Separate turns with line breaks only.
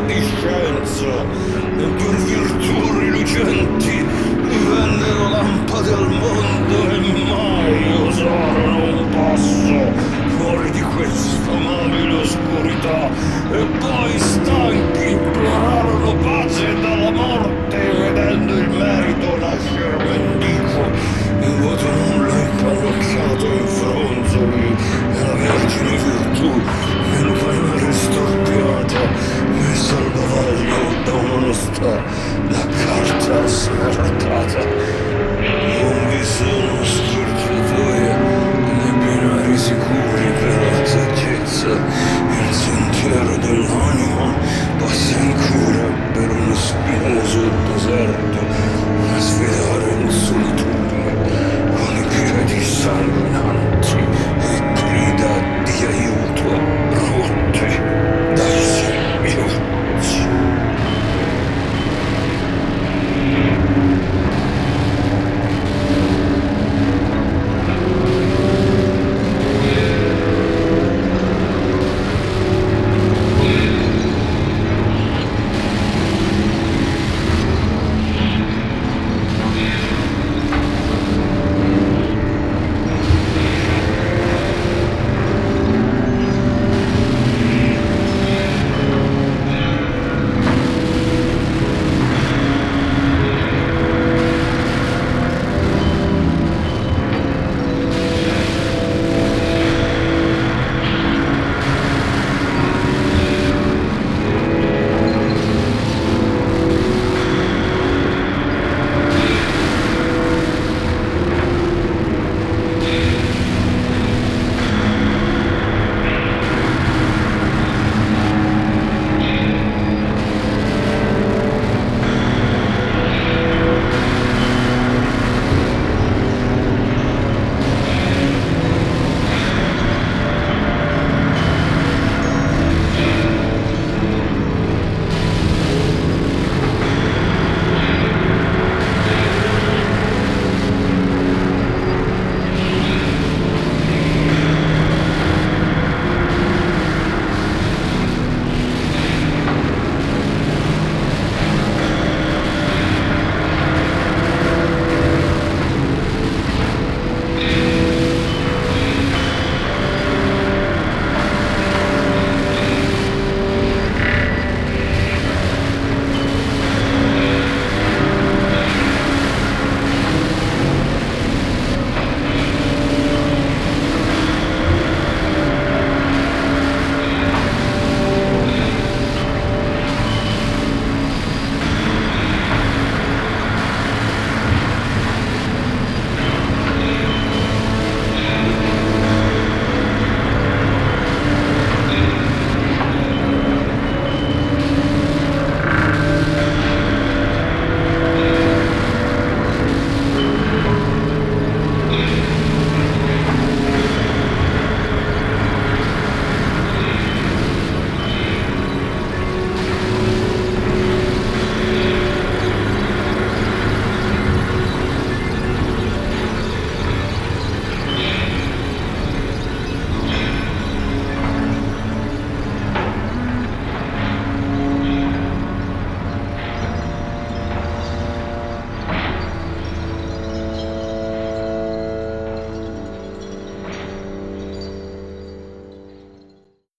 di scienza e per virtù rilucenti divennero lampade al mondo e mai osarono un passo fuori di questa amabile oscurità e poi stanchi implorarono pace dalla morte vedendo il merito nascere mendico in vuoto nulla impannocchiato in fronzoli e la vergine virtù nel panare storpiata messa al bavaglio da un'onestà da carta smertata. Non vi sono scorciatoie né binari sicuri per la saggezza. Il sentiero dell'anima passa in cura per uno spinoso deserto a sfidare in solitudine con i piedi sanguinanti e grida di aiuto rotte dai singhiozzi.